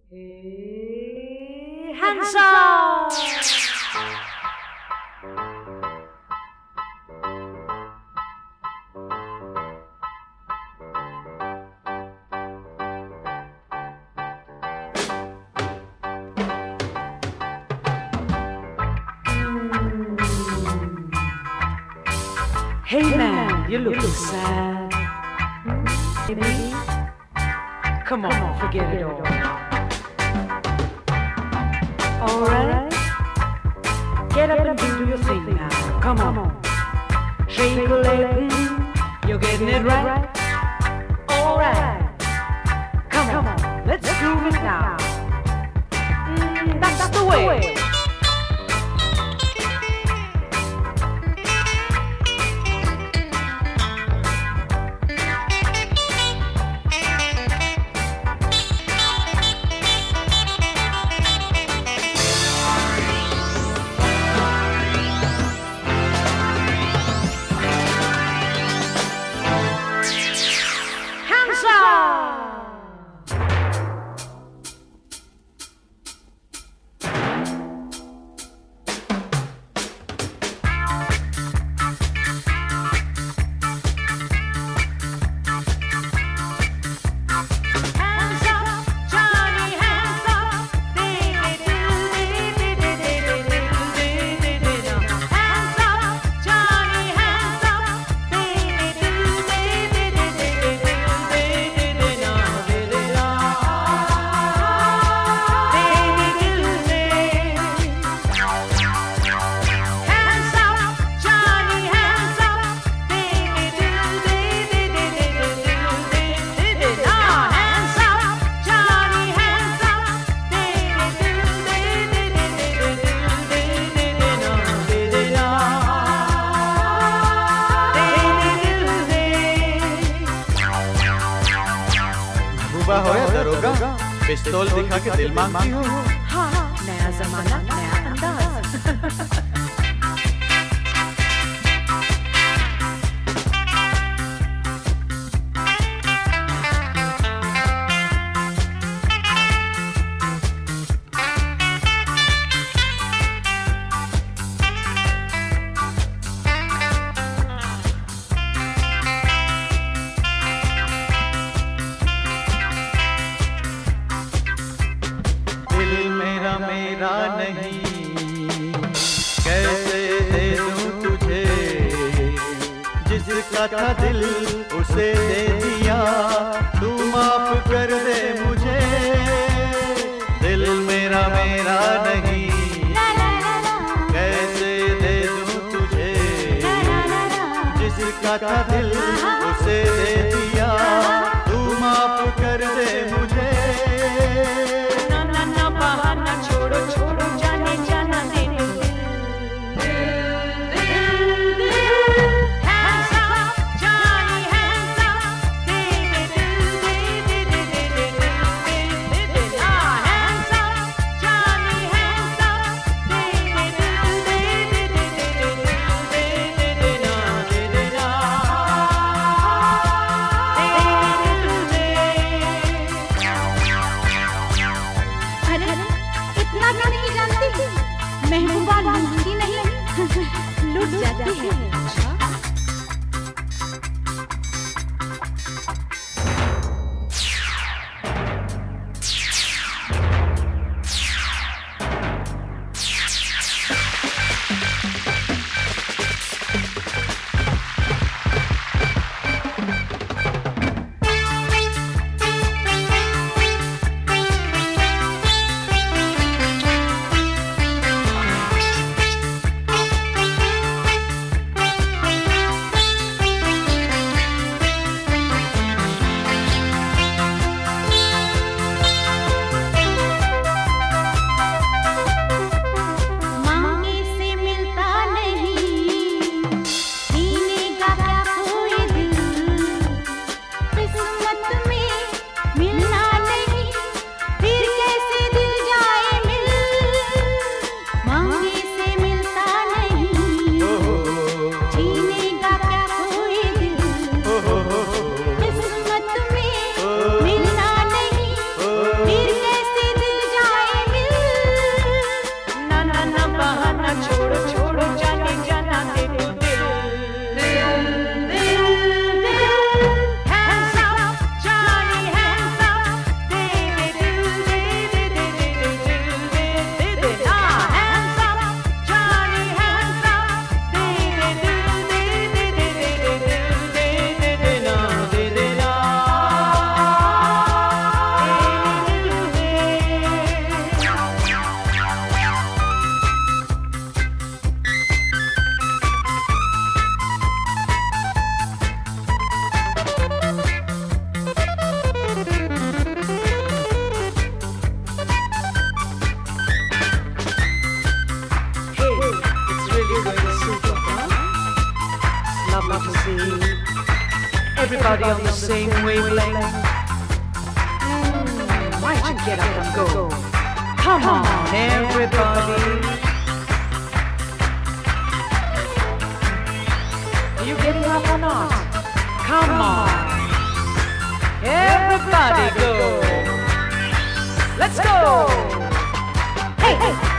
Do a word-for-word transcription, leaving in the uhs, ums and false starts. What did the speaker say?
Hey, hands up! Hey man, you're looking sad. Hey baby, come on, forget it all. Alright, get up and do your thing now. Come on, shake a leg, you're getting it right. Alright, come on, let's groove it now. Mm, that's the way. पिस्तौल दिखा के दिल मांगती हो। हाँ, नया जमाना नया अंदाज। मेरा नहीं कैसे दे दूं तुझे, जिसका था दिल उसे दे दिया, तू माफ कर दे मुझे। दिल मेरा मेरा नहीं कैसे दे दूं तुझे, जिसका था दिल उसे दे दिया, तू माफ कर दे मुझे। छोड़ो छोड़ो जाने जाना दे दो। दिल दिल दिल hands up Johnny hands up दे दे दिल दे दे दे दे दे दे दे ah hands up Johnny hands up दे दे दिल दे दे दे दे दे दे दे ना दे दे ना everybody on the same wavelength? Mm, why don't you get up and go? Come on, everybody. Are you getting up or not? Come on. Everybody go. Let's go. Hey, hey.